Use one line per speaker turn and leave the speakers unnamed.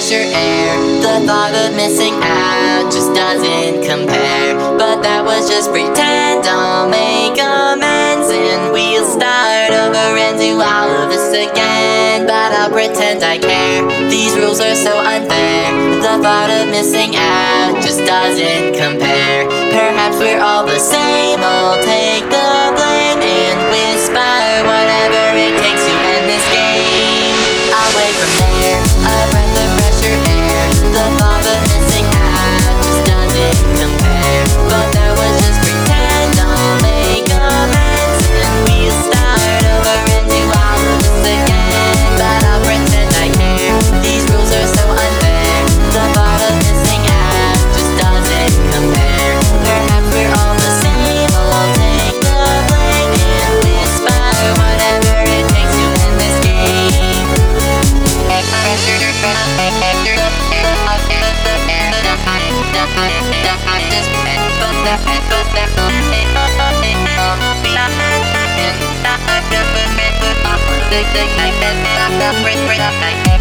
fresher air. The thought of missing out just doesn't compare. But that was just pretend. I'll make amends and we'll start over and do all of this again. But I'll pretend I care. These rules are so unfair. The thought of missing out just doesn't compare. Perhaps we're all the same. I'll take the blame and whisper whatever it takes to end this game. I'll wait from there, a breath of fresher air. The thought of missing out just doesn't compare. But that was just pretend. I'll make amends and we'll start over and do all of this again. But I'll pretend I care. These rules are so unfair. The thought of missing out just doesn't compare. Perhaps we're all the same. I'll take the blame and whisper whatever it takes to end this game. But